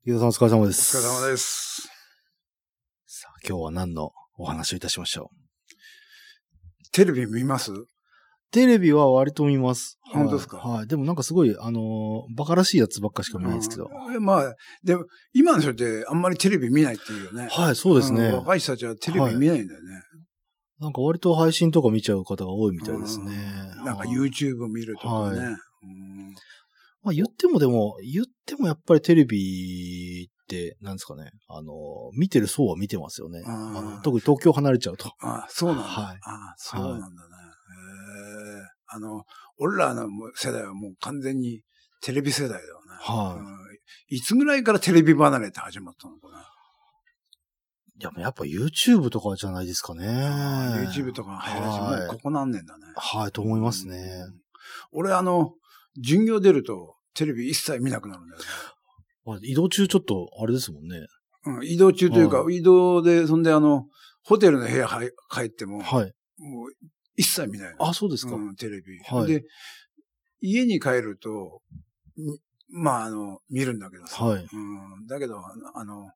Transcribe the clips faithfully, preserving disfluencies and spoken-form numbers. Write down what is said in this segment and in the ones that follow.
池田さんお疲れ様でおす。 疲れ様です。 さあ、今日は何のお話をいたしましょう。 テレビ見ます？ テレビは割と見ます。 本当ですか？ はい。でもなんかすごい、あのー、バカらしいやつばっかしか見ないですけど。 うん、まあ、でも、今の人ってあんまりテレビ見ないっていうよね。 はい、そうですね。 若い人たちはテレビ見ないんだよね。はい、 なんか割と配信とか見ちゃう方が多いみたいですね。 なんか YouTube 見るとかね。はい、うん、 まあ言ってもでも、言ってもやっぱりテレビって、なんですかね。あの、見てる層は見てますよね。あの特に東京離れちゃうと。 ああ、そうなんだ。はい、ああ、そうなんだね。はい、へえ。あの、俺らの世代はもう完全にテレビ世代だよね。はい、うん。いつぐらいからテレビ離れって始まったのかな。 いや、やっぱ YouTube とかじゃないですかね。 YouTube とかが流行りし、もうここ何年だね。 はい、と思いますね。 うん、俺あの、巡業出るとテレビ一切見なくなるんだよね。 移動中ちょっと、あれですもんね。 うん、移動中というか、移動で、そんであの、ホテルの部屋入っても、はい。もう、一切見ないの。 あ、そうですか。 うん、テレビ。はい。で、家に帰ると、まあ、あの、見るんだけどさ。はい。うん、だけど、あの、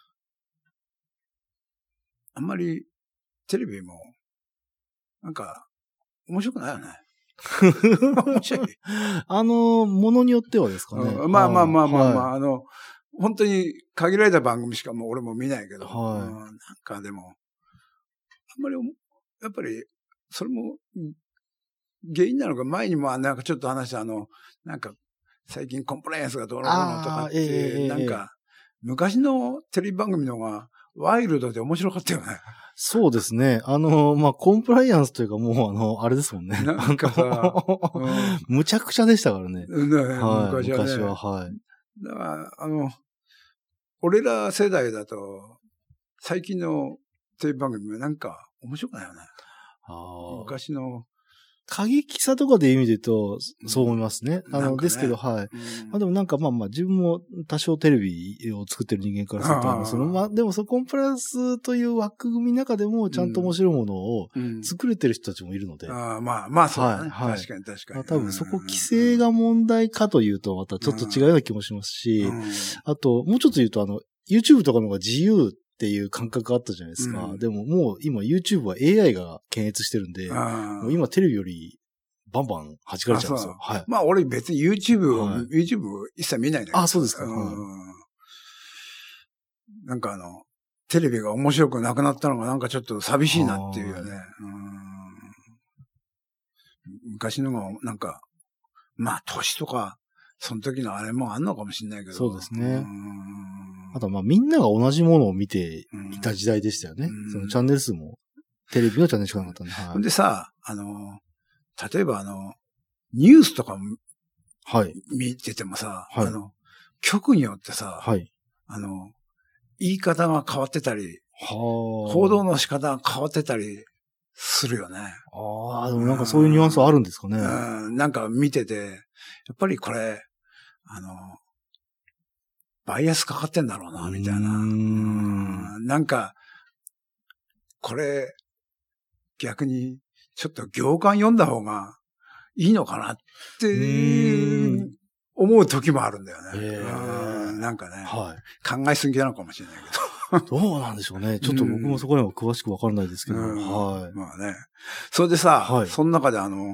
あんまり、テレビも、なんか、面白くないよね。面白い。 あの、ものによってはですかね。 うん、まあまあまあまあまあ、はい、あの、本当に限られた番組しかもう俺も見ないけど、はい、うん、なんかでも、あんまり、やっぱり、それも、原因なのか、前にもなんかちょっと話したあの、なんか、最近コンプライアンスがどうのこうのとかって、えー、なんか、昔のテレビ番組の方がワイルドで面白かったよね。 そうですね。あの、まあ、コンプライアンスというかもうあの、あれですもんね。 なんかさ、 うん、むちゃくちゃでしたからね。 ね、 はい、 昔はね。 昔は、はい。 だから、あの、俺ら世代だと、最近のテレビ番組はなんか面白くないよね。あ昔の。 過激さとかでいう意味で言うと、そう思いますね。うん、あの、ね、ですけど、はい。うん、まあでもなんかまあまあ自分も多少テレビを作ってる人間からすると、そのまあでもそのコンプライアンスという枠組みの中でもちゃんと面白いものを作れてる人たちもいるので。うんうん、 あまあまあそうだね。はい、確かに確かに。 多分そこ規制が問題かというとまたちょっと違うような気もしますし、うん、あともうちょっと言うとあの、YouTube とかの方が自由っていう感覚があったじゃないですか。うん、でももう今 YouTube は エーアイ が検閲してるんで、もう今テレビよりバンバン弾かれちゃうんですよ。はい。 まあ俺別に YouTube を、はい、YouTube 一切見ないんだけど。 あ、そうですか。うんはい、なんかあの、テレビが面白くなくなったのがなんかちょっと寂しいなっていうよね。うん昔のがなんか、まあ年とか、その時のあれもあんのかもしれないけど。 そうですね。あとまあみんなが同じものを見ていた時代でしたよね。そのチャンネル数もテレビのチャンネルしかなかったんで。はい、 でさ、あの、例えばあの、ニュースとかはい。 見ててもさ、はい、あの、局によってさ、はい、あの、言い方が変わってたり、報道の仕方が変わってたりするよね。 ああ、でもなんかそういうニュアンスあるんですかね。 うん、なんか見てて、やっぱりこれ、あの、バイアスかかってんだろうな、みたいな。うんなんか、これ、逆に、ちょっと行間読んだ方がいいのかなって思う時もあるんだよね。うんなんかね、はい、考えすぎなのかもしれないけど。 どうなんでしょうね。ちょっと僕もそこには詳しくわからないですけど。はい。 まあね。それでさ、はい、その中であの、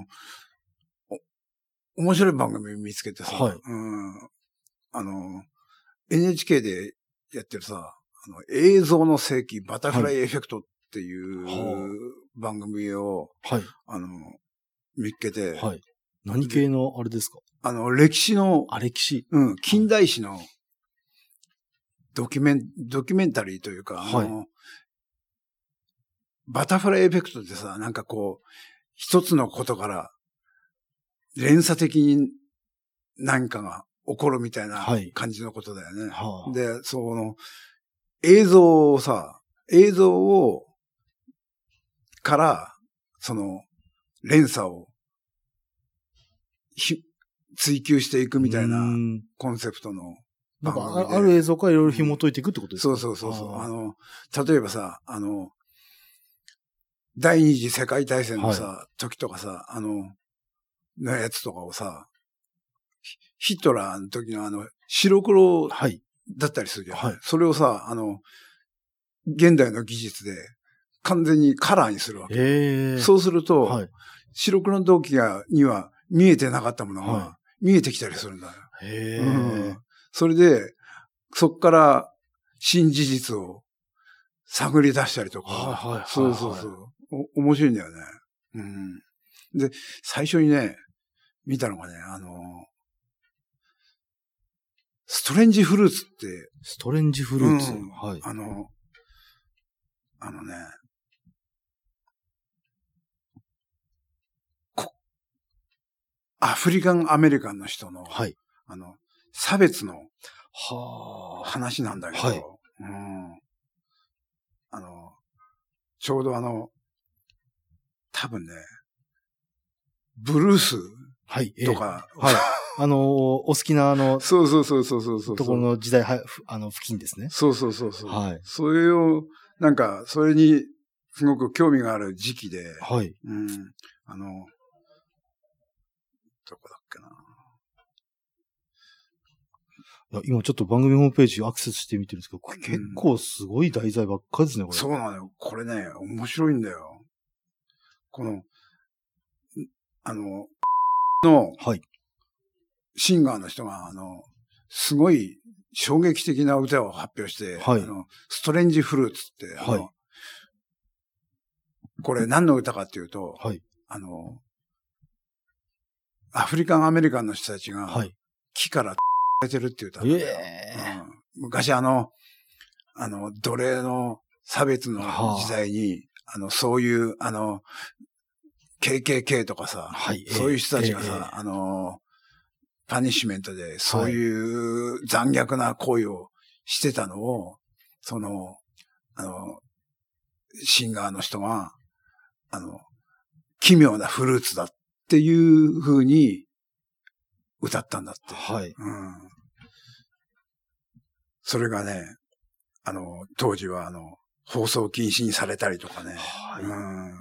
面白い番組見つけてさ、はい、うんあの、エヌエイチケー でやってるさ、あの映像の世紀バタフライエフェクトっていう番組を、はい、あの、見っけて、 はい。何系のあれですか？ あの、歴史の、 あ、歴史うん、近代史のドキュメン、ドキュメンタリーというか、はい、あの、バタフライエフェクトってさ、なんかこう、一つのことから連鎖的に何かが起こるみたいな感じのことだよね。はい、で、その、映像をさ、映像を、から、その、連鎖を、ひ、追求していくみたいなコンセプトの番組で。なんかある映像からいろいろ紐解いていくってことですか？ そうそうそうそう。あの、例えばさ、あの、第二次世界大戦のさ、はい、時とかさ、あの、のやつとかをさ、ヒトラーの時のあの、白黒だったりするじゃん。 はい。 それをさ、あの、現代の技術で完全にカラーにするわけ。 へー。 そうすると、 はい。 白黒の同期がには見えてなかったものはが見えてきたりするんだよ。 へー。 うん、それで、そっから新事実を探り出したりとか。 はいはいはいはい。 そうそうそう。お、面白いんだよね。うん。で、最初にね、見たのがね、あの、ストレンジフルーツって。 ストレンジフルーツ、うん、はい。 あの、あのね、こ、アフリカンアメリカンの人の、はい。あの、差別の話なんだけど、はい。うん、あの、ちょうどあの、多分ね、ブルースとか、 はい。はい、あのー、お好きなあの、 そうそうそうそうそうそう。 ところの時代、は、あの、付近ですね。 そうそうそうそう。 はい。 それを、なんか、それに、すごく興味がある時期で、 はい。 うん。あの、どこだっけな。 いや、今ちょっと番組ホームページアクセスしてみてるんですけど、これ結構すごい題材ばっかりですね、これ。 そうなのよ。これね、面白いんだよ。この、あの、の、はい。シンガーの人が、あの、すごい衝撃的な歌を発表して、はい。あの、ストレンジフルーツって、はい。これ何の歌かっていうと、はい。あの、アフリカンアメリカンの人たちが、はい。木から出てるっていう歌なんだよ。えーうん、昔あの、あの、奴隷の差別の時代に、はあ、あの、そういう、あの、ケーケーケー とかさ、はい、そういう人たちがさ、えー、あの、パニッシュメントで、そういう残虐な行為をしてたのを、その、あの、シンガーの人が、あの、奇妙なフルーツだっていう風に歌ったんだって。はい。うん。それがね、あの、当時はあの、放送禁止にされたりとかね。はい。うん。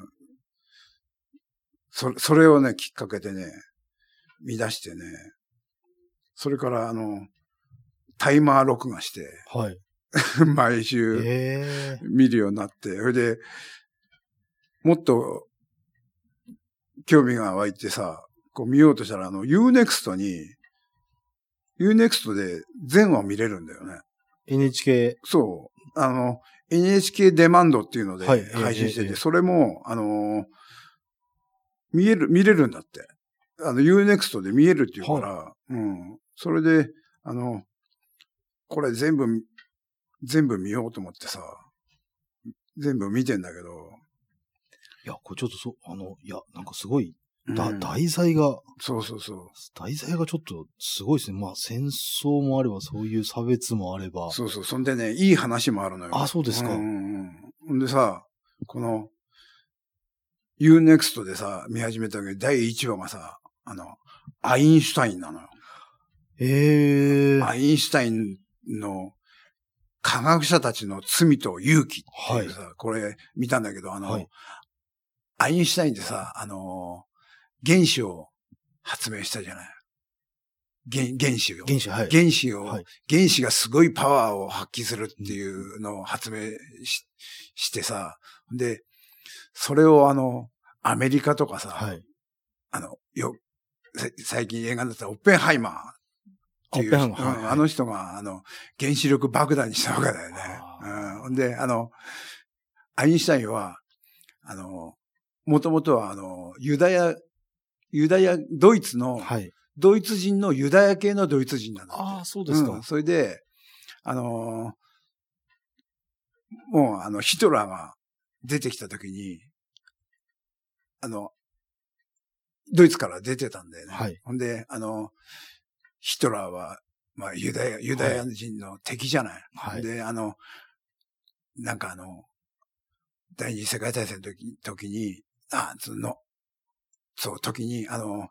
そ、それをね、きっかけでね、見出してね、それからあの、タイマー録画して、はい。毎週見るようになって、それで、もっと興味が湧いてさ、こう見ようとしたら、あの、ユーネクスト に、ユーネクスト で全話見れるんだよね。 エヌエイチケー。 そう。あの、エヌエイチケー デマンドっていうので配信してて、はい、それも、あの、見える、見れるんだって。あの、ユーネクスト で見えるっていうから、はい、うん。それで、あの、これ全部、全部見ようと思ってさ、全部見てんだけど。 いや、これちょっとそう、あの、いや、なんかすごい、だ、うん、題材が、 そうそうそう。 題材がちょっとすごいですね。まあ、戦争もあれば、そういう差別もあれば。 そうそう。そんでね、いい話もあるのよ。 あ、そうですか。 うんうん。んでさ、この、ユーネクスト でさ、見始めた時、だいいちわがさ、あの、アインシュタインなのよ。 へー。 アインシュタインの科学者たちの罪と勇気っていうさ、はい、これ見たんだけど、あの、はい、アインシュタインってさ、あの、原子を発明したじゃない。原、原子を。 原子、はい。 原子を、はい、原子がすごいパワーを発揮するっていうのを発明 し, してさ、で、それをあの、アメリカとかさ、はい、あの、よ、最近映画だったらオッペンハイマーっていう、うんはい、あの人があの、原子力爆弾にしたわけだよね。うん、で、あの、アインシュタインは、あの、もともとはあの、ユダヤ、ユダヤ、ドイツの、はい、ドイツ人のユダヤ系のドイツ人なんだって。 ああ、そうですか。 うん、それで、あのー、もうあの、ヒトラーが出てきたときに、あの、ドイツから出てたんだよね。はい。ほんで、あの、ヒトラーは、まあ、ユダヤ、ユダヤ人の敵じゃない。はい。で、あの、なんかあの、第二次世界大戦の時、時に、あ、その、そう、時に、あの、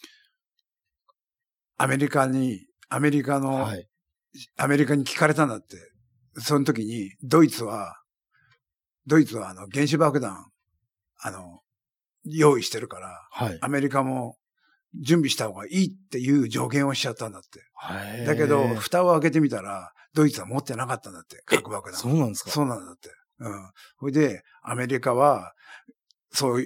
アメリカに、アメリカの、はい、アメリカに聞かれたんだって。その時に、ドイツは、ドイツはあの、原子爆弾、あの、用意してるから、はい、アメリカも準備した方がいいっていう助言をしちゃったんだって。だけど、蓋を開けてみたら、 ドイツは持ってなかったんだって、核爆弾。 そうなんですか？ そうなんだって。うん。それで、アメリカは、そういう、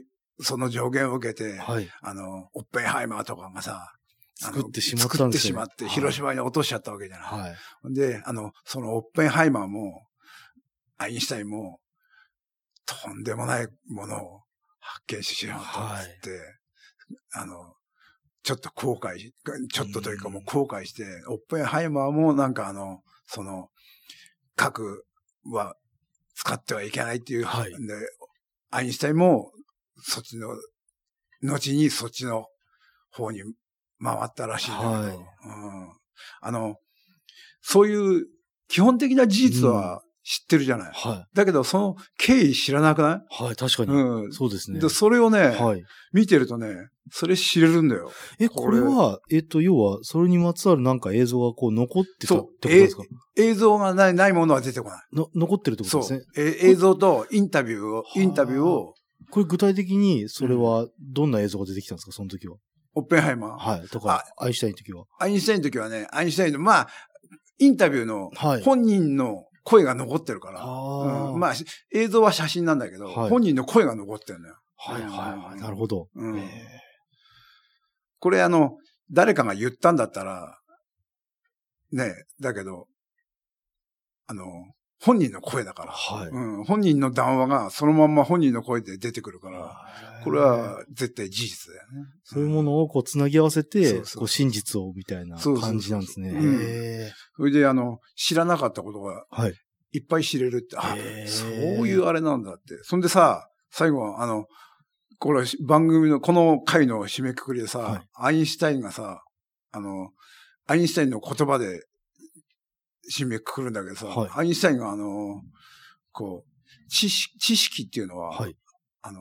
その助言を受けて、はい、あの、オッペンハイマーとかがさ、 作ってしまったんですね。 作ってしまって、広島に落としちゃったわけじゃない。はい。で、あの、そのオッペンハイマーも、アインシュタインも、とんでもないものを発見してしまったってって、はい、あの、ちょっと後悔、ちょっとというかもう後悔して、オッペンハイマーもなんかあの、その、核は使ってはいけないっていう、はい、で、アインシュタインも、そっちの、後にそっちの方に回ったらしいんだけど、はい、うん、あの、そういう基本的な事実は知ってるじゃない。うん、はい。だけど、その経緯知らなくない？ はい、確かに。うん。そうですね。 で、それをね、はい、見てるとね、それ知れるんだよ。 え、これは、えっと、要は、それにまつわるなんか映像がこう残ってたってことですか？ 映像がない、ないものは出てこない。 の、残ってるってことですね。 そう。え、映像とインタビューを、インタビューを。 これ具体的に、それは、どんな映像が出てきたんですか、その時は。 オッペンハイマー。 はい。とか、アインシュタインの時は。 アインシュタインの時はね、アインシュタインの、まあ、インタビューの本人の声が残ってるから。はい、うん、まあ、映像は写真なんだけど、はい、本人の声が残ってるのよ。 はいはいはい。なるほど。うん、 これあの、誰かが言ったんだったら、ね、だけど、あの、本人の声だから、はい、うん。本人の談話がそのまんま本人の声で出てくるから、これは絶対事実だよね。 そういうものをこう繋ぎ合わせて、そうそうこう真実をみたいな感じなんですね。 それであの、知らなかったことが、いっぱい知れるって、はい、あ、そういうあれなんだって。そんでさ、最後はあの、これ番組の、この回の締めくくりでさ、はい、アインシュタインがさ、あの、アインシュタインの言葉で締めくくるんだけどさ、はい、アインシュタインがあの、こう、知識、知識っていうのは、はい、あの、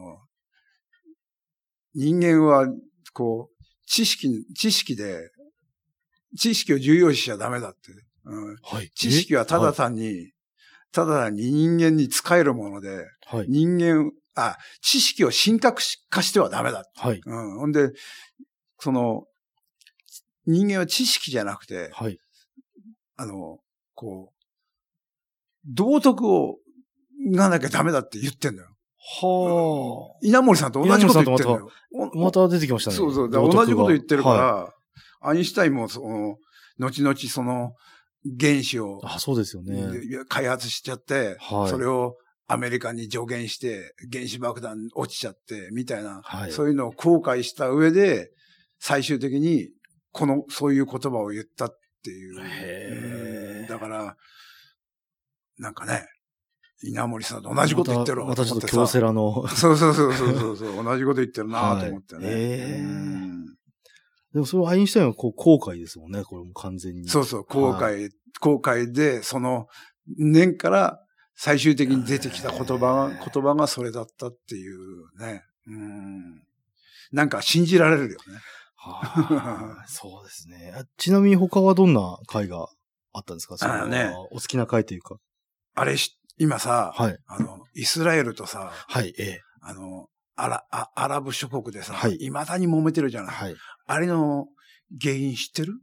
人間は、こう、知識、知識で、知識を重要視しちゃダメだって。うんはい、知識はただ単に、はい、ただ単に人間に使えるもので、はい、人間、あ、知識を神格化してはダメだ。はい。うん。ほんで、その、人間は知識じゃなくて、はい。あの、こう、道徳を、がなきゃダメだって言ってんだよ。はあ。稲森さんと同じこと言ってんだよ。 また出てきましたね。 そうそう。同じこと言ってるから、はい、アインシュタインも、その、後々その、原子を、 あ、そうですよね。 開発しちゃって、はい、それを、アメリカに助言して、原子爆弾落ちちゃって、みたいな、はい、そういうのを後悔した上で、最終的に、この、そういう言葉を言ったっていう。へー。だから、なんかね、稲森さんと同じこと言ってるわ。 またちょっと京セラの。 そうそうそうそうそう、同じこと言ってるなと思ってね。はい、へー。でもそれはアインシュタインはこう後悔ですもんね、これも完全に。 そうそう、後悔、はい、後悔で、その年から、最終的に出てきた言葉が、言葉がそれだったっていうね。うん。なんか信じられるよね。 はあ、そうですね。ちなみに他はどんな回があったんですか？そのね、お好きな回というか。 あれ、今さ、はい、あの、イスラエルとさ、 はい、ええ、 あの、アラ、アラブ諸国でさ、はい、未だに揉めてるじゃない。はい、あれの原因知ってる？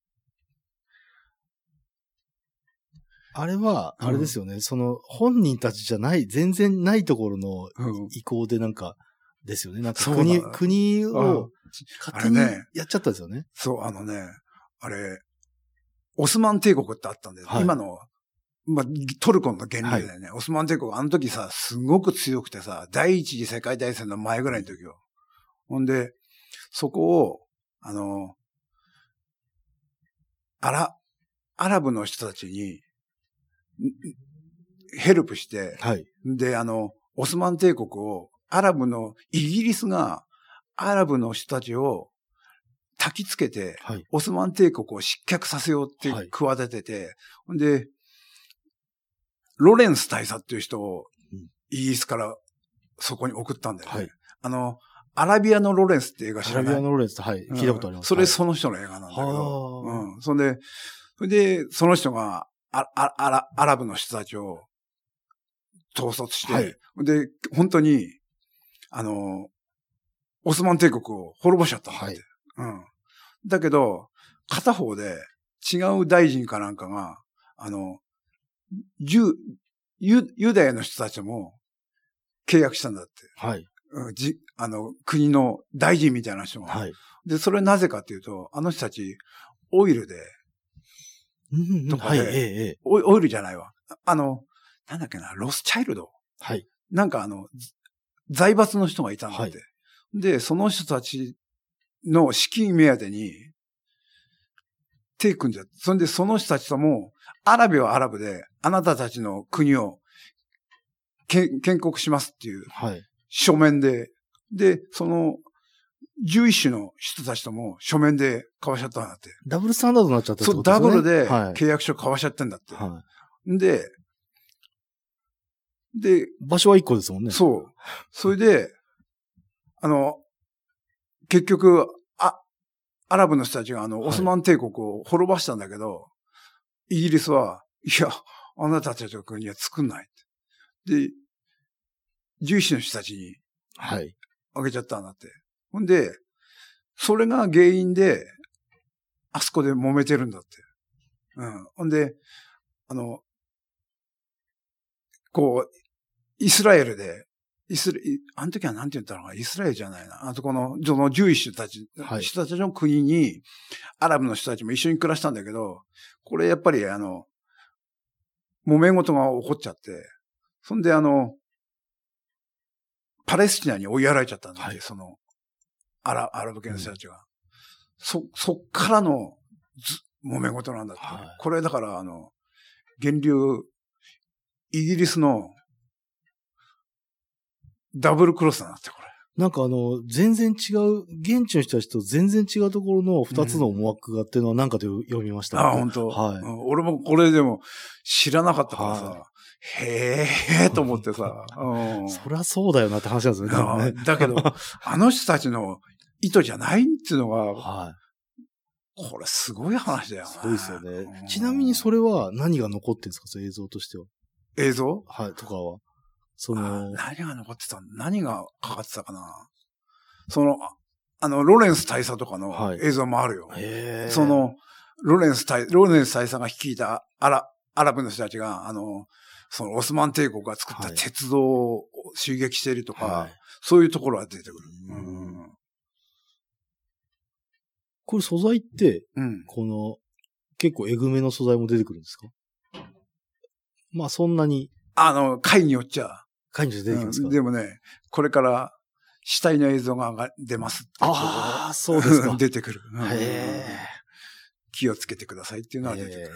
あれは、あれですよね、うん、その、本人たちじゃない、全然ないところの意向でなんか、ですよね。なんか国、国を勝手にやっちゃったんですよね。 そう、あのね、あれ、オスマン帝国ってあったんだよ。はい、今の、まあ、トルコの原理だよね。はい、オスマン帝国、あの時さ、すごく強くてさ、第一次世界大戦の前ぐらいの時よ。ほんで、そこを、あの、アラ、アラブの人たちに、ヘルプして、はい、で、あの、オスマン帝国を、アラブの、イギリスが、アラブの人たちを焚きつけて、はい、オスマン帝国を失脚させようって企てて、はい、で、ロレンス大佐っていう人を、イギリスからそこに送ったんだよね。はい、あの、アラビアのロレンスって映画知らない？ アラビアのロレンスって、はい、聞いたことあります。 それその人の映画なんだけど、うん。それで、それで、その人が、あ、あ、あら、アラブの人たちを統率して、はい、で、本当に、あの、オスマン帝国を滅ぼしちゃったんだって。はい、うん。だけど、片方で違う大臣かなんかが、 あの、ユユユダヤの人たちも契約したんだって。 はい。 うん、じ、あの、国の大臣みたいな人が。 はい。 で、それなぜかっていうと、あの人たち、オイルで、 とかで、はい、ええ、 オイ、オイルじゃないわ。あの、なんだっけな、ロスチャイルド。 はい。 なんかあの、財閥の人がいたんだって。はい、で、その人たちの資金目当てに、手組んじゃって。それでその人たちとも、アラビはアラブで、あなたたちの国を、け建国しますっていう、書面で、はい、で、その、じゅういっ種の人たちとも書面で交わしちゃったんだって。 ダブルスタンダードになっちゃったってことですね。 そう、ダブルで契約書交わしちゃってんだって。はい、で、で、 場所はいっこですもんね。 そう。それで、あの、結局、あ、アラブの人たちがあの、オスマン帝国を滅ばしたんだけど、はい、イギリスは、いや、あなたたちの国は作んない。で、じゅういっ種の人たちに、はい。あげちゃったんだって。ほんで、それが原因で、あそこで揉めてるんだって。うん。ほんで、あの、こう、イスラエルで、イスラ、あの時はなんて言ったのか、イスラエルじゃないな。あとこの、そのじゅういっ種たち、はい、人たちの国に、アラブの人たちも一緒に暮らしたんだけど、これやっぱりあの、揉め事が起こっちゃって、そんであの、パレスチナに追いやられちゃったんだって、はい、その、アラ、アラブ系の人たちが。うん、そ、そっからのず、揉め事なんだって。はい、これだから、あの、源流、イギリスのダブルクロスなんだって、これ。 なんかあの、全然違う、現地の人たちと全然違うところの二つの思惑がっていうのは何かで読みました、ね。 うん、あ、本当。はい、うん。俺もこれでも知らなかったからさ、はい、へーと思ってさ。 うん、そりゃそうだよなって話なんですよね。 ねだけど、あの人たちの意図じゃないっていうのが、はい、これすごい話だよね。 すごいですよね。うん、ちなみにそれは何が残ってるんですか、その映像としては。 映像？ はい、とかは。その、 何が残ってた何がかかってたかなその、あの、ロレンス大佐とかの映像もあるよ。はい、その、ロレンス大、ロレンス大佐が率いたアラ、アラブの人たちが、あの、そのオスマン帝国が作った鉄道を襲撃しているとか、はい、そういうところが出てくる。うん、 これ素材って、うん、この、結構エグめの素材も出てくるんですか？まあそんなに。 あの、回によっちゃ。 回によっちゃ出てきますか、 うん、でもね、これから死体の映像が出ますって。 ああ、そうですか。 出てくる。 うん、へー気をつけてくださいっていうのは出てくる。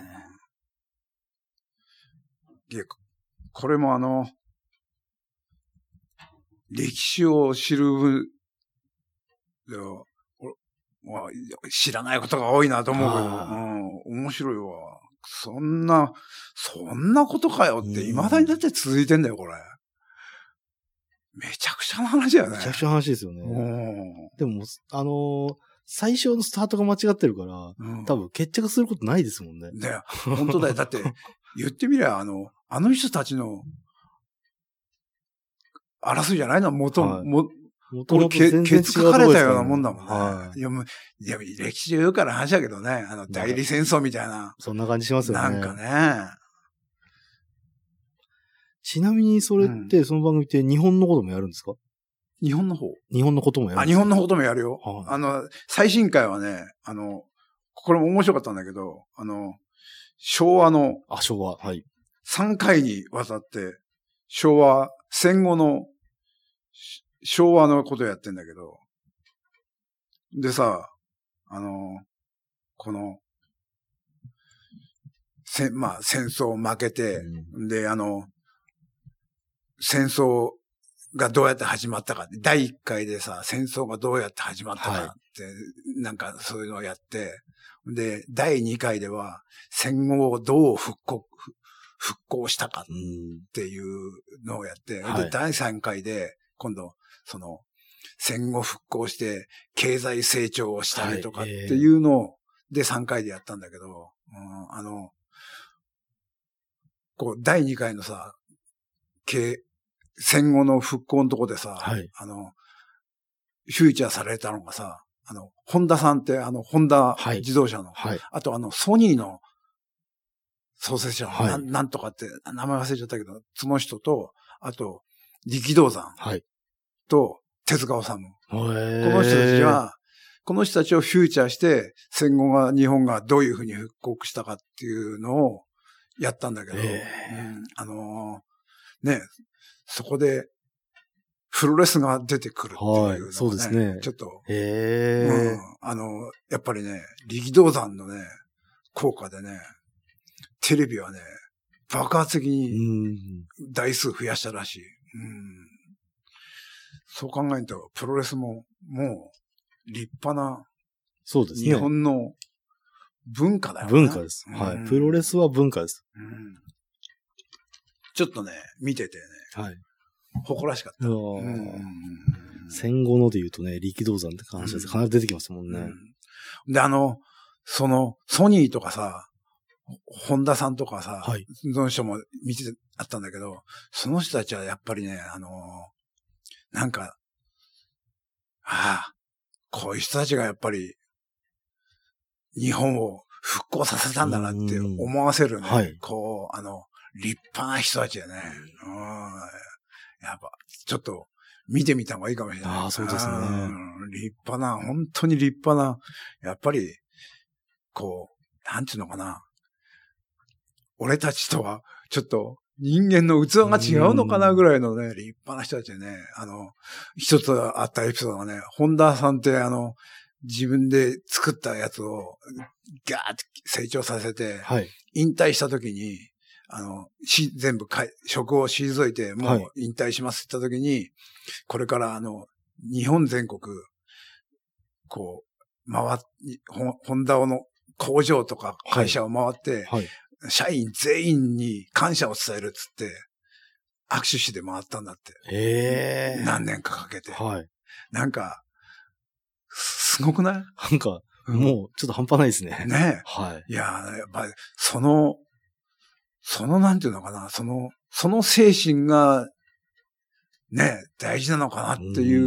いや、これもあの、歴史を知る、知らないことが多いなと思うけど、うん、面白いわ。そんな、そんなことかよって、未だにだって続いてんだよ、これ。めちゃくちゃな話だよね。 めちゃくちゃな話ですよね。でも、あのー、最初のスタートが間違ってるから、うん、多分決着することないですもんね。 ね、本当だよ。だって、言ってみりゃ、あの、あの人たちの、争いじゃないの元、はい、も、元々全然違うとこですからね。ケツ書かれたようなもんだもんね。はい、いや、もう、いや、歴史で言うから話だけどね、あの、代理戦争みたいな。 そんな感じしますよね。 なんかね。 ちなみにそれって、うん、その番組って日本のこともやるんですか？ 日本の方日本のこともやるんですか？ あ、日本のこともやるよ。はい、あの、最新回はね、あの、これも面白かったんだけど、あの、昭和の、 あ、昭和、はい。 さんかいにわたって、昭和、戦後の、昭和のことやってんだけど、でさ、あの、この、せ、まあ、戦争負けて、うん、で、あの、戦争がどうやって始まったかって、だいいっかいでさ、戦争がどうやって始まったかって、はい、なんかそういうのをやって、で、だいにかいでは、戦後をどう復興、復興したかっていうのをやって、うん、で、だいさんかいで、今度、その、戦後復興して、経済成長をしたりとかっていうのを、でさんかいでやったんだけど、うん、あの、こう、だいにかいのさ、経、戦後の復興のとこでさ、はい、あの、フューチャーされたのがさ、あの、ホンダさんって、あの、ホンダ自動車の、はいはい、あとあの、ソニーの創設者の、 はいなん、なんとかって名前忘れちゃったけど、その人と、あと、力道山と手塚治虫。この人たちは、この人たちをフューチャーして、戦後が、日本がどういうふうに復刻したかっていうのをやったんだけど、うん、あのー、ね、そこで、プロレスが出てくるっていうのがね、はい、そうですね。ちょっと、 へー、 うん、あの、やっぱりね、力道山のね、効果でね、テレビはね、爆発的に台数増やしたらしい。うん、そう考えると、プロレスももう立派な、 そうですね。 日本の文化だよね。 文化です。はい、うん。プロレスは文化です。 うん、ちょっとね、見ててね、はい、誇らしかった。うん、 戦後ので言うとね、力道山って話です。必ず出てきますもんね、 うん。で、あの、その、ソニーとかさ、ホンダさんとかさ、はい、その人も見てあったんだけど、その人たちはやっぱりね、あの、なんか、ああ、こういう人たちがやっぱり、日本を復興させたんだなって思わせるね、はい、こう、あの、立派な人たちでね、うん、やっぱ、ちょっと、見てみた方がいいかもしれない。 ああ、そうですね。 立派な、本当に立派な、やっぱり、こう、なんていうのかな。俺たちとは、ちょっと、人間の器が違うのかなぐらいのね、立派な人たちでね、あの、一つあったエピソードがね、本田さんってあの、自分で作ったやつを、ガーッて成長させて、はい、引退した時に、あの、し、全部かい、職を退いて、もう引退しますって言った時に、はい、これからあの、日本全国、こう、回っ、ホンダの工場とか会社を回って、はいはい、社員全員に感謝を伝えるっつって、握手して回ったんだって。 へー。 何年かかけて。 はい。 なんか、すごくない？ なんか、うん、もうちょっと半端ないですね。 ね。 はい。 いや、やっぱり、その、そのなんていうのかな、その、その精神が、ね、大事なのかなっていう、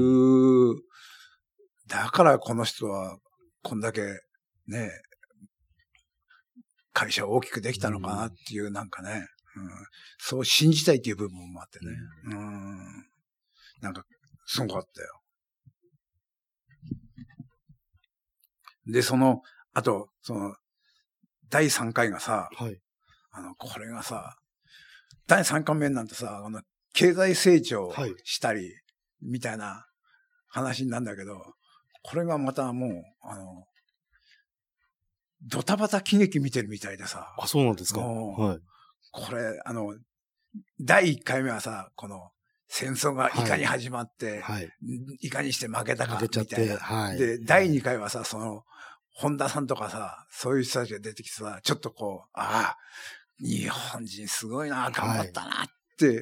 だからこの人は、こんだけ、ね、会社を大きくできたのかなっていう、なんかね、うん、そう信じたいっていう部分もあってね。うん、なんか、すごかったよ。で、その、あと、その、だいさんかいがさ、はい、あの、これがさ、だいさんかいめなんてさ、あの、経済成長したり、みたいな話になるんだけど、これがまたもう、あの、ドタバタ喜劇見てるみたいでさ。 あ、そうなんですか。はい。 これ、あの、だいいっかいめはさ、この、戦争がいかに始まって、はい、いかにして負けたか、みたいな。はい、で、だいにかいはさ、その、本田さんとかさ、そういう人たちが出てきてさ、ちょっとこう、ああ、日本人すごいな、頑張ったなって、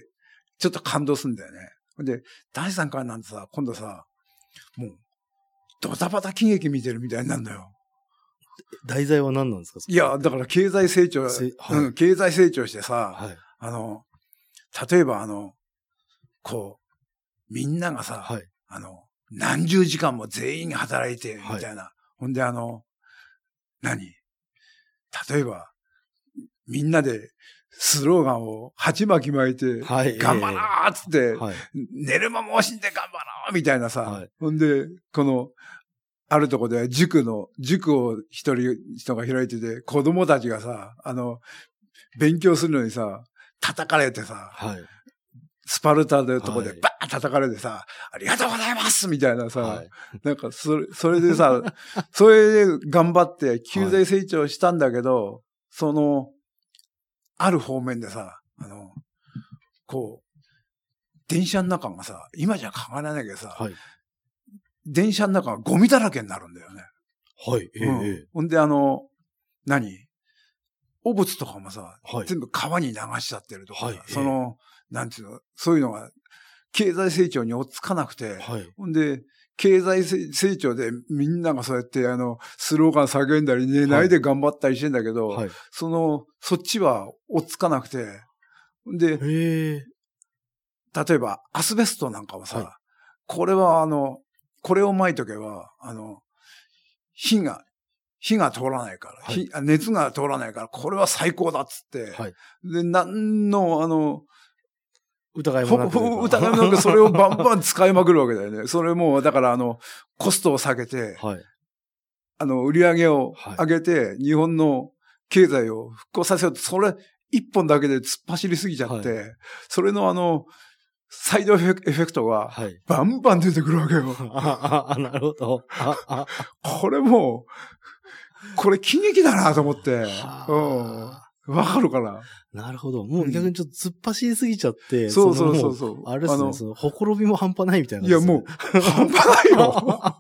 ちょっと感動するんだよね。で、だいさんかいなんてさ、今度さ、もう、ドタバタ喜劇見てるみたいになるんだよ。 題材は何なんですか？ いや、だから経済成長、はい、うん、経済成長してさ、はい、あの、例えばあの、こう、みんながさ、はい、あの、何十時間も全員働いて、みたいな。はい、ほんであの、何？例えば、みんなでスローガンを鉢巻き巻いて、はい、頑張ろうっつって、はい、寝る間も惜しんで頑張ろうみたいなさ、はい、ほんで、この、あるとこでは塾の、塾を一人人が開いてて、子供たちがさ、あの、勉強するのにさ、叩かれてさ、はい、スパルタのとこでバーン叩かれてさ、ありがとうございますみたいなさ、はい、なんかそれ、それでさ、それで頑張って経済成長したんだけど、はい、その、ある方面でさ、あの、こう、電車の中がさ、今じゃ考えられないけどさ、はい、電車の中がゴミだらけになるんだよね。 はい。ええうん。ほんであの、何？汚物とかもさ、はい、全部川に流しちゃってるとか、はい、その、えー、なんていうの、そういうのが、経済成長に追っつかなくて、はい、ほんで、経済成長でみんながそうやってあの、スローガン叫んだり寝ないで頑張ったりしてんだけど、はい、その、そっちは追っつかなくて、ほんで、例えばアスベストなんかはさ、はい、これはあの、これを撒いとけば、あの、火が、 火が通らないから、 はい火熱が通らないから、これは最高だっつって、 はい。 で、なんの、あの、 疑いもなく。 疑いもなくそれをバンバン使いまくるわけだよね。それも、だからあの、コストを下げて、 はい。 あの、売り上げを上げて、はい、日本の経済を復興させようと、それ一本だけで突っ走りすぎちゃって、はい、それのあの、サイドエフェクトが、バンバン出てくるわけよ。 はい、ああ、なるほど。ああこれもう、これ喜劇だなと思って。うん。わかるかな？ なるほど。もう逆にちょっと突っ走りすぎちゃって。うん、 そうそうそうそう。 あれですね、その、ほころびも半端ないみたいな、ね。 いやもう、半端ないよ。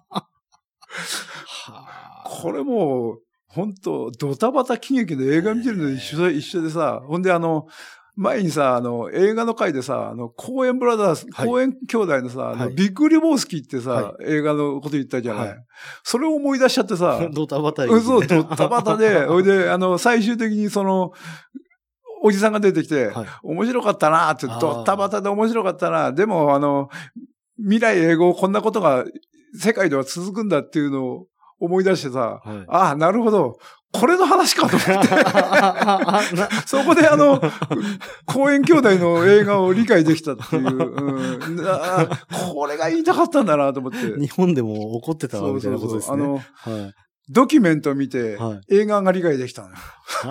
これもう、本当ドタバタ喜劇の映画見てるのと一緒で、一緒でさ、ほんであの、前にさ、あの、映画の回でさ、あの、コーエンブラザーズ、はい、コーエン兄弟のさ、はい、あのビッグリボースキーってさ、はい、映画のこと言ったじゃない、はい、それを思い出しちゃってさ、 ドタバタに。そう、ドタバタで、ほいで、あの、最終的にその、おじさんが出てきて、はい、面白かったなって、ドタバタで面白かったな。でも、あの、未来永劫こんなことが世界では続くんだっていうのを思い出してさ、はい、ああ、なるほど。これの話かと思って。そこであの、公園兄弟の映画を理解できたっていう、うん、あこれが言いたかったんだなと思って。 日本でも怒ってたわみたいなことですね。 そうそうそうあの、はい、ドキュメント見て、はい、映画が理解できたのよ。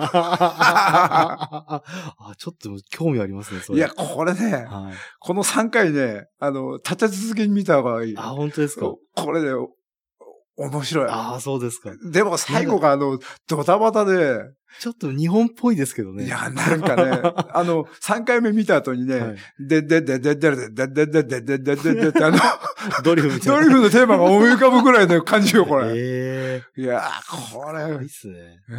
あちょっと興味ありますね、それ。 いや、これね、はい、このさんかいね、あの、立て続けに見た方がいい。 あ、本当ですか？ これね、面白い。 ああ、そうですか。 でも最後があの、ドタバタで。 ちょっと日本っぽいですけどね。 いや、なんかね、あの、さんかいめ見た後にね、で、で、で、で、で、で、で、で、で、で、で、で、で、で、ってあの、 ドリフみたいな。 ドリフのテーマが思い浮かぶくらいの感じよ、これ。 ええ。いや、これ。 いいっすね。 うん。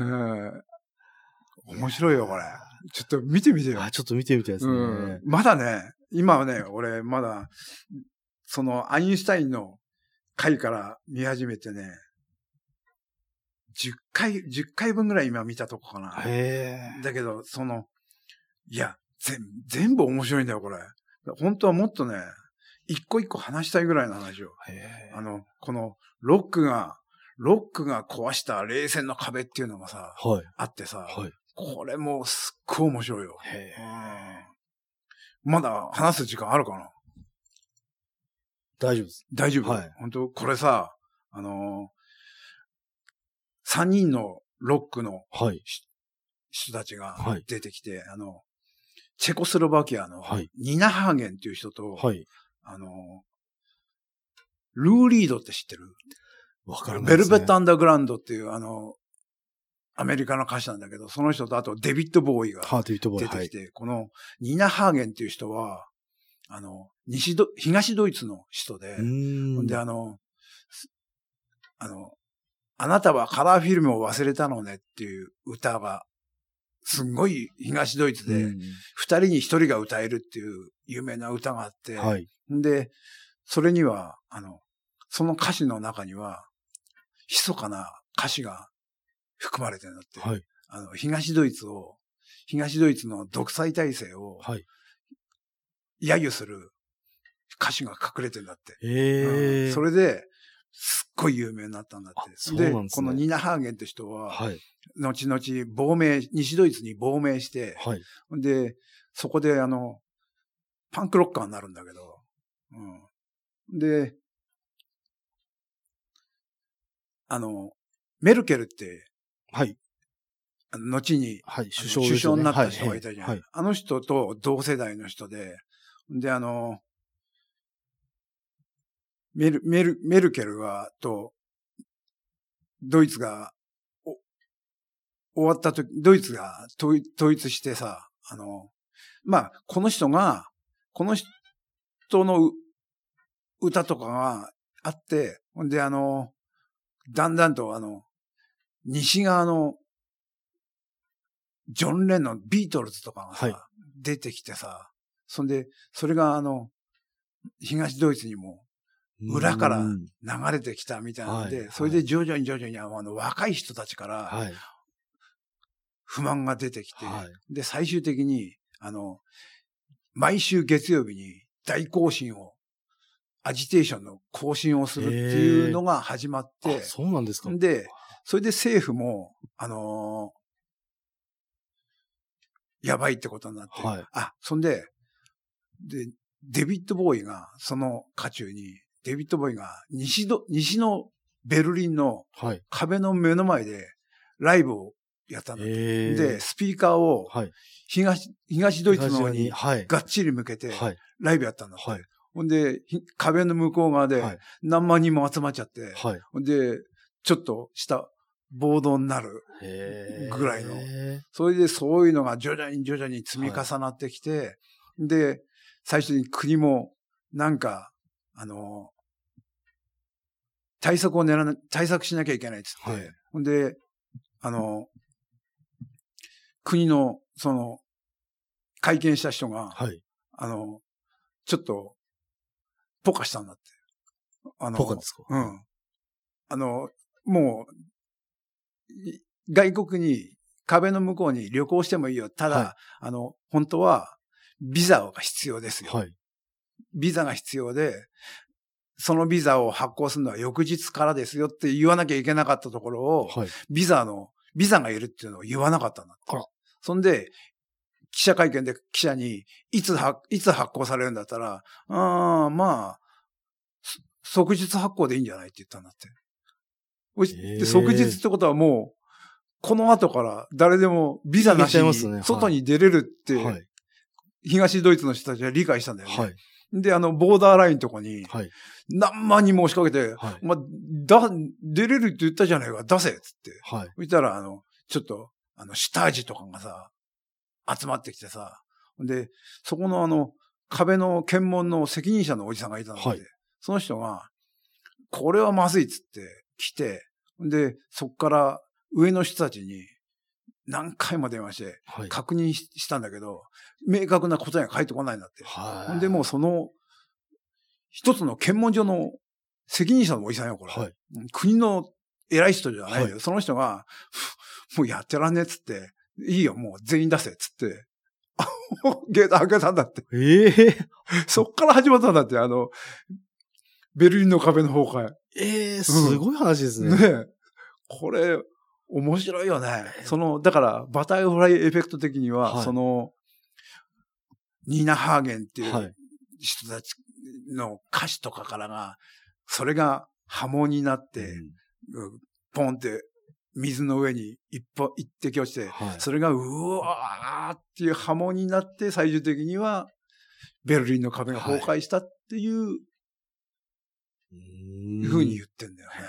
面白いよ、これ。ちょっと見てみてよ。 あ、ちょっと見てみたいですね。うん。 まだね、今はね、俺、まだ、その、アインシュタインの回から見始めてね、じゅっかい、じゅっかいぶんぐらい今見たとこかな。 へだけど、その、いや、全、全部面白いんだよ、これ。本当はもっとね、一個一個話したいぐらいの話を。 へあの、この、ロックが、ロックが壊した冷戦の壁っていうのがさ、 はい、 あってさ、 はい、 これもうすっごい面白いよ。 へうん、まだ話す時間あるかな？ 大丈夫です。 大丈夫。 はい。 本当これさ、あのー、三人のロックの、 はい、 人たちが出てきて、 はい、 あの、チェコスロバキアのニナ・ハーゲンっていう人と、 はい、 あの、ルー・リードって知ってる？ わかる、ね。 ベルベット・アンダーグラウンドっていうあの、アメリカの歌手なんだけど、その人とあとデビッド・ボーイが出てきて、はい、このニナ・ハーゲンっていう人は、あの、西ド、東ドイツの人で、で、あの、あの、あなたはカラーフィルムを忘れたのねっていう歌が、すんごい東ドイツで、二人に一人が歌えるっていう有名な歌があって、 はい、 で、それには、あの、その歌詞の中には、密かな歌詞が含まれてるんだって。 はい、 あの、東ドイツを、東ドイツの独裁体制を、 はい、 揶揄する歌詞が隠れてるんだって。 へー。 うん、それで、すっごい有名になったんだって。 そうなんですね。 で、このニナ・ハーゲンって人は、 はい、 後々亡命、西ドイツに亡命して、 はい、 で、そこであの、パンクロッカーになるんだけど、うん、で、あの、メルケルって、 はい。 後に、 はい、 首相、ね、首相になった人がいたじゃん、 はいはい。 あの人と同世代の人で、で、あの、メル、メル、メルケルが、と、ドイツが、お、終わったとき、ドイツが統一、統一してさ、あの、まあ、この人が、この人の歌とかがあって、ほんで、あの、だんだんと、あの、西側の、ジョン・レノン、ビートルズとかがさ、はい、出てきてさ、そんで、それがあの、東ドイツにも、裏から流れてきたみたいなので、はい、それで徐々に徐々にあの若い人たちから不満が出てきて、はい、で、最終的に、あの、毎週月曜日に大行進を、アジテーションの行進をするっていうのが始まって、 そうなんですか。 で、 それで政府も、あのー、やばいってことになって。 はい。 あ、そんで、で、デビッド・ボーイが、その渦中に、デビッド・ボーイが西ど、西のベルリンの壁の目の前でライブをやったんだって。で、スピーカーを東、東ドイツの方にがっちり向けてライブやったんだって。はい、ほんで、壁の向こう側で何万人も集まっちゃって、はい、ほんで、ちょっとした暴動になるぐらいの。それでそういうのが徐々に徐々に積み重なってきて、はい、で、最初に国もなんか、あの、対策を練らな、対策しなきゃいけないっつって、はい、ほんで、あの、国の、その、会見した人が、はい、あの、ちょっと、ポカしたんだって。あの、 ポカですか？ うん。あの、もう、外国に、壁の向こうに旅行してもいいよ。ただ、はい、あの、本当は、ビザが必要ですよ。はい、ビザが必要で、そのビザを発行するのは翌日からですよって言わなきゃいけなかったところを、はい、ビザの、ビザがいるっていうのを言わなかったんだって。そんで、記者会見で記者に、いつは、いつ発行されるんだったら、ああ、まあ、即日発行でいいんじゃないって言ったんだって。で、即日ってことはもう、この後から誰でもビザなしに外に出れるって、東ドイツの人たちは理解したんだよね。はい、で、あの、ボーダーラインのとこに、何万人も押しかけて、はい、まあ、だ、出れるって言ったじゃないか、出せっつって。はい、そしたら、あの、ちょっと、あの、下地とかがさ、集まってきてさ、で、そこのあの、壁の検問の責任者のおじさんがいたので、はい、その人が、これはまずいっつって来て、で、そっから上の人たちに何回も電話して確認したんだけど、はい、明確な答えが返ってこないんだって。ほんで、もうその、一つの検問所の責任者のおじさんよ、これ。はい、国の偉い人じゃないよ。はい、その人が、もうやってらんねえっつって、いいよ、もう全員出せっつって、ゲート開けたんだって。 ええー、 そっから始まったんだって、あの、ベルリンの壁の崩壊。 ええー、すごい話ですね。 うん、ねえ。これ、面白いよね。その、だから、バタフライエフェクト的には、はい、その、ニーナ・ハーゲンっていう人たちの歌詞とかからが、それが波紋になって、うん、ポンって水の上に一歩、一滴落ちて、はい、それがうわーっていう波紋になって、最終的には、ベルリンの壁が崩壊したっていう、はい、ふうに言ってんだよね。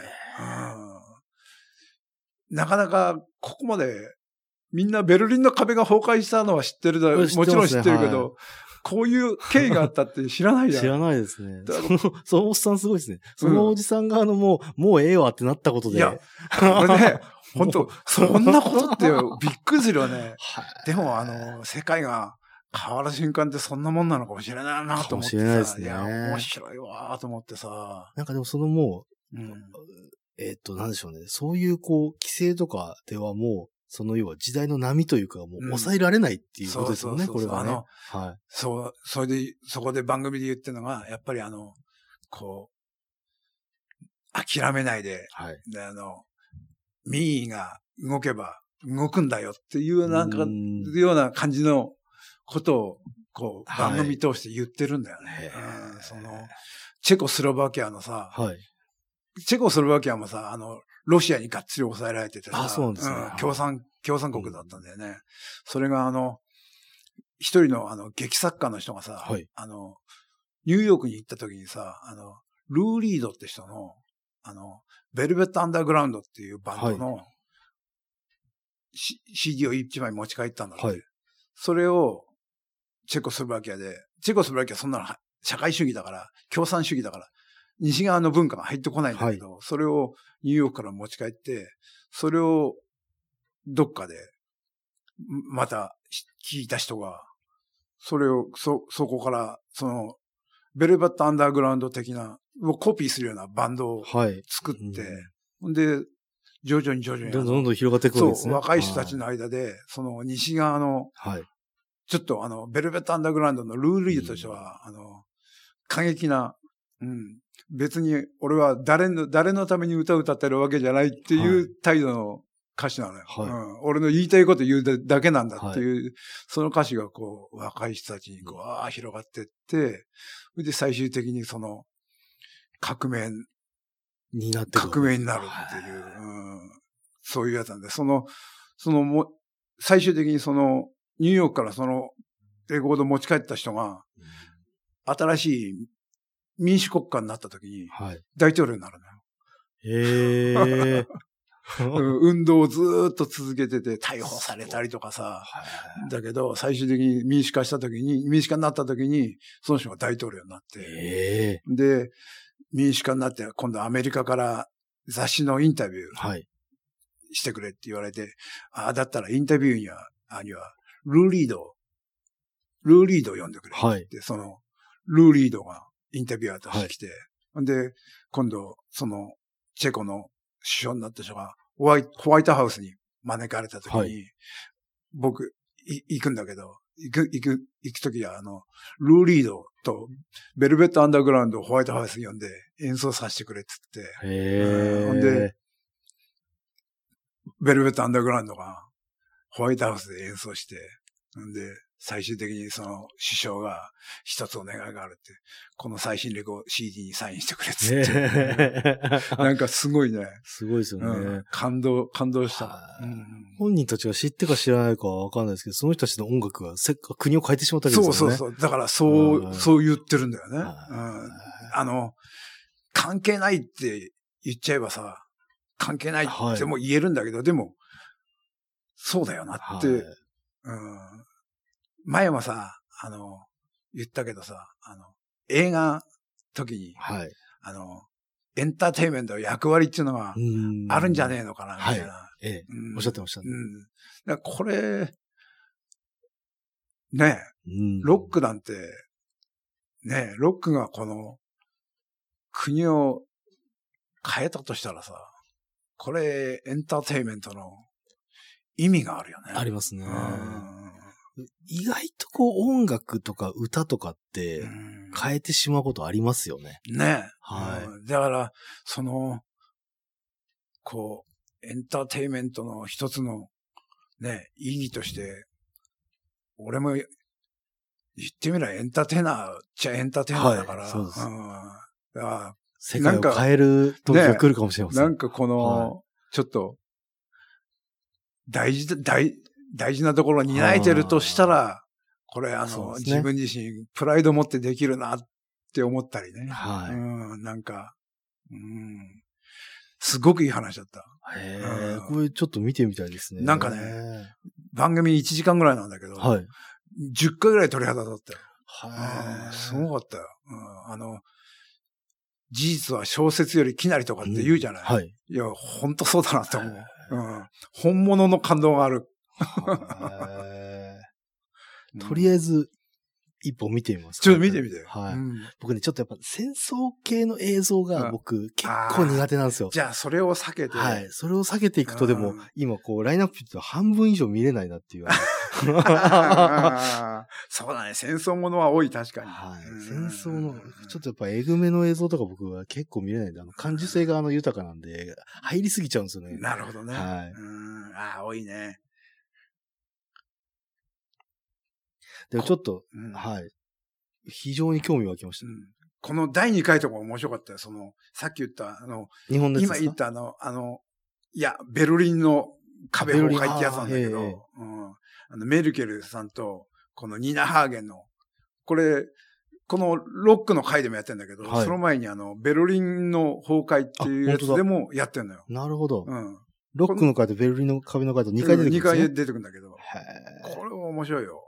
うん、なかなか、ここまで、みんなベルリンの壁が崩壊したのは知ってるだろう。もちろん知ってるけど、はい、こういう経緯があったって知らないじゃん。 知らないですね。その、そのおっさんすごいですね。そのおじさんがあの、もう、もうええわってなったことで。いや、 これね、本当そんなことってびっくりするよね。でも、あの、世界が変わる瞬間ってそんなもんなのかもしれないなと思ってさ。かもしれないですね。いや、面白いわと思ってさ。 なんかでもそのもう、うん、えー、っと、なんでしょうね。そういうこう、規制とかではもう、その要は時代の波というかもう抑えられないっていうことですよね、これはね。あの、はい。 そう、それで、そこで番組で言ってるのが、やっぱりあの、こう、諦めないで、はい。で、あの、民意が動けば動くんだよっていうなんか、ような感じのことを、こう、番組通して言ってるんだよね。はい、うん、その、チェコスロバキアのさ、はい。チェコスロバキアもさ、あの、ロシアにがっつり抑えられててさ、 あ、そうなんですね。 うん、共産、共産国だったんだよね。うん、それがあの、一人のあの、劇作家の人がさ、はい、あの、ニューヨークに行った時にさ、あの、ルー・リードって人の、あの、ベルベット・アンダーグラウンドっていうバンドの、はい、シーディー を一枚持ち帰ったんだって。はい、それを、チェコスロバキアで、チェコスロバキアそんなの社会主義だから、共産主義だから、西側の文化が入ってこないんだけど、はい、それをニューヨークから持ち帰って、それをどっかで、また聞いた人が、それを、そ、そこから、その、ベルベットアンダーグラウンド的な、をコピーするようなバンドを作って、ほんで、徐々に徐々に。 どんどんどんどん広がっていくんですね。 そう、若い人たちの間で、その西側の、はい、ちょっとあの、ベルベットアンダーグラウンドのルールリードとしては、うん、あの、過激な、うん、 別に俺は誰の、誰のために歌を歌ってるわけじゃないっていう態度の歌詞なのよ。はい、うん。俺の言いたいこと言うだけなんだっていう、はい、その歌詞がこう、若い人たちにこう、ああ、広がってって、それで最終的にその、革命になって革命になるっていう、うん、そういうやつなんで、その、そのも、最終的にその、ニューヨークからその、レコード持ち帰った人が、新しい民主国家になった時に、大統領になるのよ。 へー。 運動をずーっと続けてて、逮捕されたりとかさ。だけど、最終的に民主化した時に、民主化になった時に、その人が大統領になって。で、民主化になって、今度アメリカから雑誌のインタビューしてくれって言われて、はい、ああ、だったらインタビューには、あには、ルーリード、ルーリードを読んでくれって、はい、その、ルーリードがインタビュアーとしてきて、はい、で、今度、その、チェコの首相になった人がホワイト、ホワイトハウスに招かれた時に、はい、僕、い、行くんだけど、行く、行く、行く時は、あの、ルーリードと、ベルベットアンダーグラウンドをホワイトハウスに呼んで演奏させてくれって言って、 へー。 ほんで、ベルベットアンダーグラウンドがホワイトハウスで演奏して、んで、最終的にその首相が一つお願いがあるって、この最新レコ シーディー にサインしてくれって言って。なんかすごいね。 すごいですよね。うん、 感動、感動した、 うん。本人たちが知ってか知らないかはわかんないですけど、その人たちの音楽がせっか国を変えてしまったわけですよね。 そうそうそう。だからそう、そう言ってるんだよね。うん、あの、関係ないって言っちゃえばさ、関係ないっても言えるんだけど、はい、でも、そうだよなって、はい、うん、前もさ、あの、言ったけどさ、あの、映画時に、はい、あの、エンターテイメントの役割っていうのがあるんじゃねえのかな、みたいな。 はい、ええ、うん、おっしゃってましたね。 うん。だからこれ、ねえ、ロックなんて、ねえ、ロックがこの、国を変えたとしたらさ、これ、エンターテイメントの意味があるよね。 ありますね。うん意外とこう音楽とか歌とかって変えてしまうことありますよね。 ねえ。 はい、 うん。だから、その、こう、エンターテイメントの一つのね、意義として、俺も言ってみればエンターテイナーっちゃエンターテイナーだから。はい、そうです。うん。だから世界を変える時が来るかもしれません。 ね、なんかこの、はい、ちょっと、大事だ、大、大事なところに担えてるとしたら、これあの、ね、自分自身、プライド持ってできるなって思ったりね。はい。うん、なんか、うん、すごくいい話だった。 へえ、うん、これちょっと見てみたいですね。 なんかね、番組いちじかんぐらいなんだけど、はい。じゅっかいぐらい鳥肌立ったよ。はい。すごかったよ。うん、あの、事実は小説よりきなりとかって言うじゃない。うん、はい。いや、ほんとそうだなって思う。うん。本物の感動がある。 とりあえず、一本見てみますか。 ちょっと見てみて。 はい、うん。僕ね、ちょっとやっぱ戦争系の映像が僕結構苦手なんですよ。 じゃあ、それを避けて。 はい。それを避けていくと、でも、今こう、ラインナップって半分以上見れないなっていう。 そうだね。戦争ものは多い、確かに。 はい。戦争の、ちょっとやっぱえぐめの映像とか僕は結構見れないんで、あの、感受性があの豊かなんで、入りすぎちゃうんですよね。 なるほどね。 はい。 うん。ああ、多いね。 でもちょっと、うん、はい。非常に興味湧きました、 うん。このだいにかいとか面白かったよ。その、さっき言った、あの、 日本ですか？ 今言ったあの、あの、いや、ベルリンの壁崩壊ってやつなんだけど、うん、あのメルケルさんと、このニナ・ハーゲンの、これ、このロックの回でもやってんだけど、はい、その前にあの、ベルリンの崩壊っていうやつでもやってんのよ。 なるほど。うん。ロックの回とベルリンの壁の回とにかい出てくるんですね。 にかい出てくるんだけど。これは面白いよ。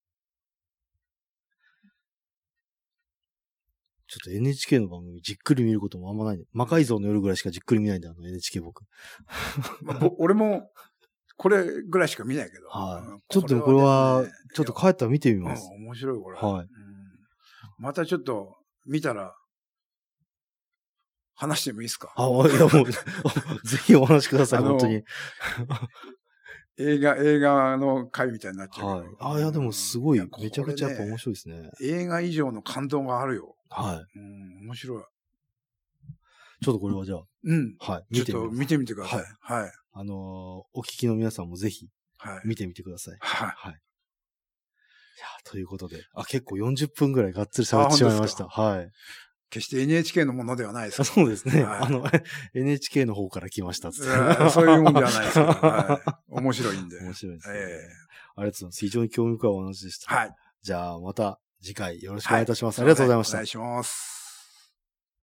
ちょっと エヌエイチケー の番組じっくり見ることもあんまないんで。魔改造の夜ぐらいしかじっくり見ないんだ、あの エヌエイチケー 僕。 まあ、俺も、これぐらいしか見ないけど。 はい、うん。ちょっとこれは、ちょっと帰ったら見てみます。 うん、面白いこれ。 はい、うん。 またちょっと、見たら、話してもいいですか？ あ、いやもう、ぜひお話しください、本当に。 映画、映画の回みたいになっちゃう。 はい。あ、いやでもすごい、めちゃくちゃやっぱ面白いですね。 映画以上の感動があるよ。 はい。 うん、面白い。 ちょっとこれはじゃあ、 うん。 はい。見てみちょっと見てみてください。はい。はい、 あのー、お聞きの皆さんもぜひ、見てみてください。 はい。 はい。いや、ということで、あ、結構よんじゅっぷんぐらいがっつり喋ってしまいました。はい。 決して エヌエイチケー のものではないです、 ね。そうですね。はい、あの、エヌエイチケー の方から来ましたっつって。 そういうもんではないですけど、はい。面白いんで。 面白いです、ね。ええー、 ありがとうございます。非常に興味深いお話でした。 はい。 じゃあ、また次回よろしくお願いいたします。はい、ありがとうございました。 お願いします。